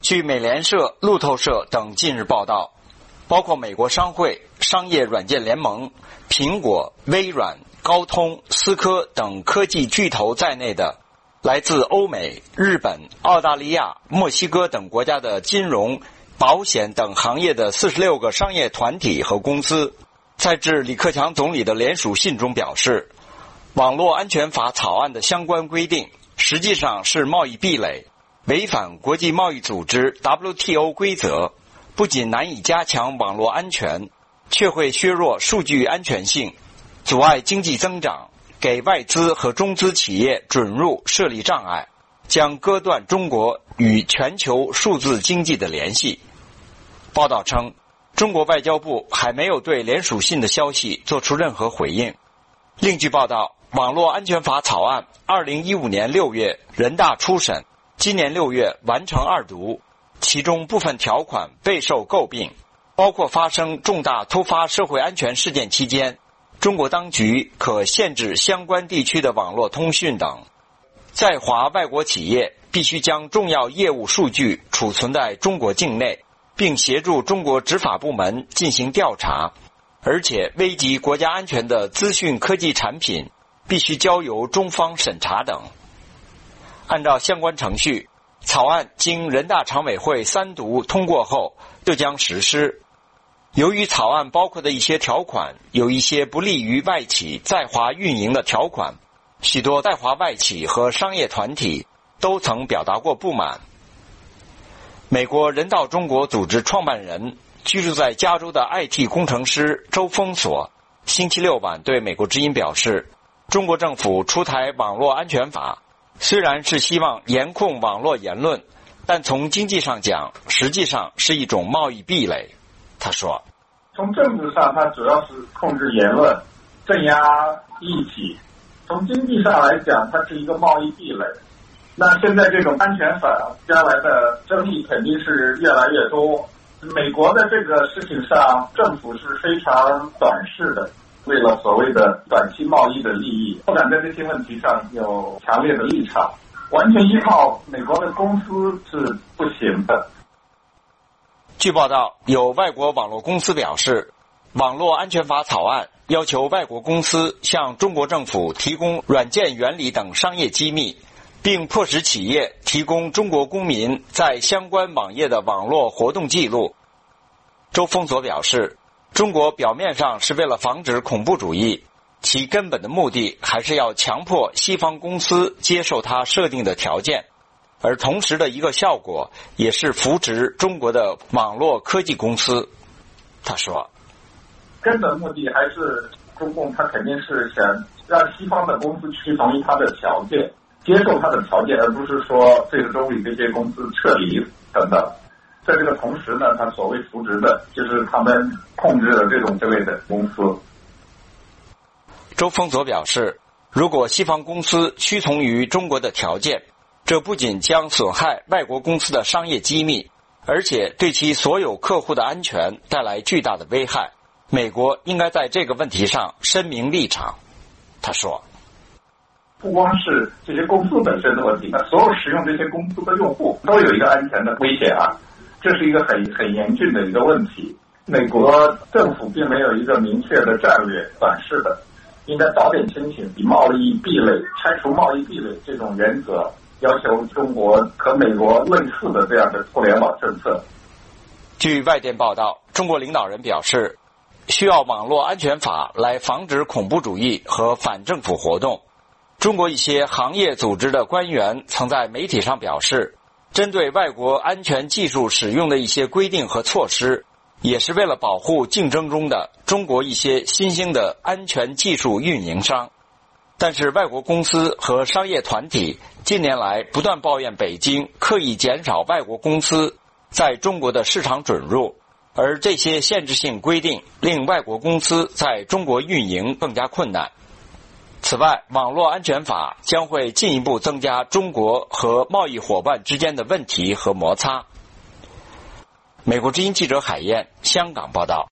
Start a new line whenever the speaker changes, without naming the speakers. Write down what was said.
据美联社、路透社等近日报道，包括美国商会、商业软件联盟、苹果、微软、高通、思科等科技巨头在内的来自欧美、日本、澳大利亚、墨西哥等国家的金融、保险等行业的46个商业团体和公司，在致李克强总理的联署信中表示，网络安全法草案的相关规定实际上是贸易壁垒，违反国际贸易组织 WTO 规则，不仅难以加强网络安全，却会削弱数据安全性，阻碍经济增长，给外资和中资企业准入设立障碍，将割断中国与全球数字经济的联系。报道称，中国外交部还没有对联署信的消息做出任何回应。另据报道，网络安全法草案2015年6月人大初审，今年6月完成二读，其中部分条款备受诟病，包括发生重大突发社会安全事件期间，中国当局可限制相关地区的网络通讯等。在华外国企业必须将重要业务数据储存在中国境内，并协助中国执法部门进行调查，而且危及国家安全的资讯科技产品必须交由中方审查等。按照相关程序，草案经人大常委会三读通过后就将实施。由于草案包括的一些条款有一些不利于外企在华运营的条款，许多在华外企和商业团体都曾表达过不满。美国人道中国组织创办人、居住在加州的 IT 工程师周峰锁星期六晚对美国之音表示，中国政府出台网络安全法，虽然是希望严控网络言论，但从经济上讲，实际上是一种贸易壁垒。他说，
从政治上它主要是控制言论，镇压异己，从经济上来讲它是一个贸易壁垒。那现在这种安全法将来的争议肯定是越来越多。美国的这个事情上，政府是非常短视的，为了所谓的短期贸易的利益，不敢在这些问题上有强烈的立场，完全依靠美国的公司是不行的。
据报道，有外国网络公司表示，网络安全法草案要求外国公司向中国政府提供软件原理等商业机密，并迫使企业提供中国公民在相关网页的网络活动记录。周峰锁表示，中国表面上是为了防止恐怖主义，其根本的目的还是要强迫西方公司接受它设定的条件，而同时的一个效果也是扶持中国的网络科技公司。他说，
根本目的还是中共他肯定是想让西方的公司去同意他的条件，接受他的条件，而不是说最终与这些公司撤离等等。在这个同时呢，他所谓扶植的就是他们控制了这种之类的公司。
周峰锁表示，如果西方公司屈从于中国的条件，这不仅将损害外国公司的商业机密，而且对其所有客户的安全带来巨大的危害。美国应该在这个问题上申明立场。他说，
不光是这些公司本身的问题，那所有使用这些公司的用户都有一个安全的危险啊，这是一个很严峻的一个问题。美国政府并没有一个明确的战略，短视的，应该早点清醒，以贸易壁垒、拆除贸易壁垒这种原则，要求中国和美国类似的这样的互联网政策。
据外电报道，中国领导人表示，需要网络安全法来防止恐怖主义和反政府活动。中国一些行业组织的官员曾在媒体上表示，针对外国安全技术使用的一些规定和措施，也是为了保护竞争中的中国一些新兴的安全技术运营商。但是外国公司和商业团体近年来不断抱怨北京刻意减少外国公司在中国的市场准入，而这些限制性规定令外国公司在中国运营更加困难。此外，网络安全法将会进一步增加中国和贸易伙伴之间的问题和摩擦。美国之音记者海燕，香港报道。